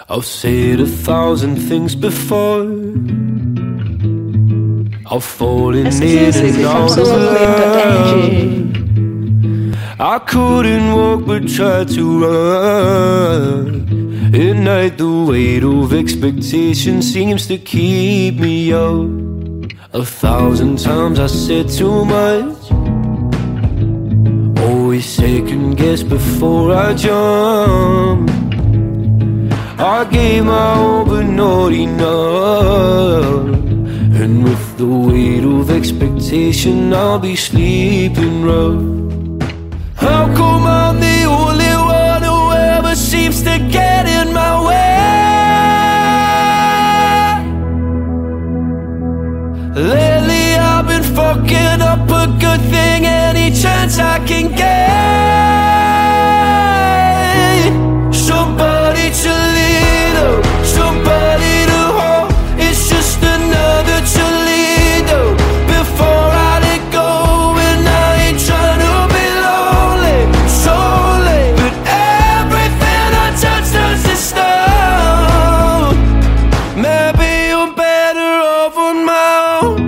I've said 1,000 things before. I've fallen in and out of love. I couldn't walk but tried to run. At night the weight of expectation seems to keep me up. 1,000 times I said too much. Always second guess before I jump. I gave my all but not enough. And with the weight of expectation I'll be sleeping rough. How come I'm the only one who ever seems to get in my way? Lately I've been fucking up a good thing any chance I can get. Somebody to lead up, somebody to hold. It's just another to lead up before I let go. And I ain't trying to be lonely, solely, but everything I touch turns to stone. Maybe I'm better off on my own.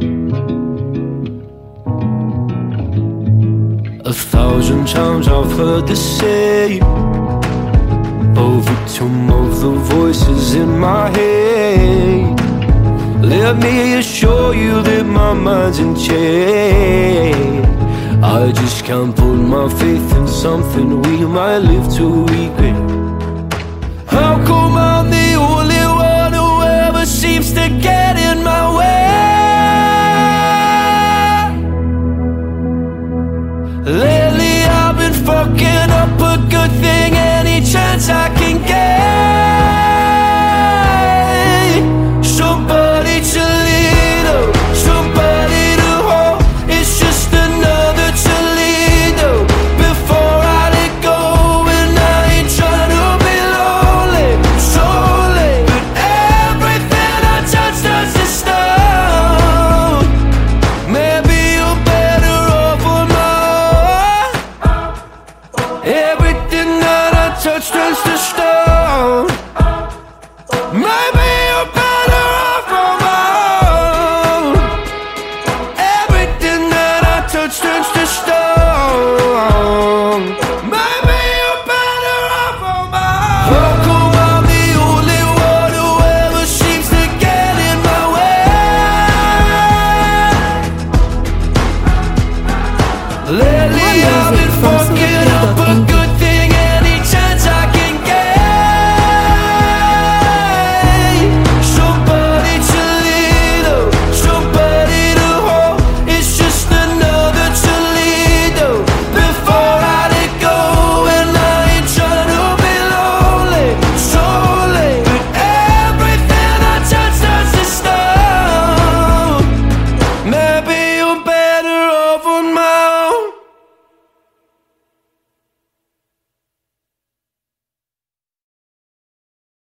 1,000 times I've heard the same. Overtone of the voices in my head. Let me assure you that my mind's in check. I just can't put my faith in something we might live to regret.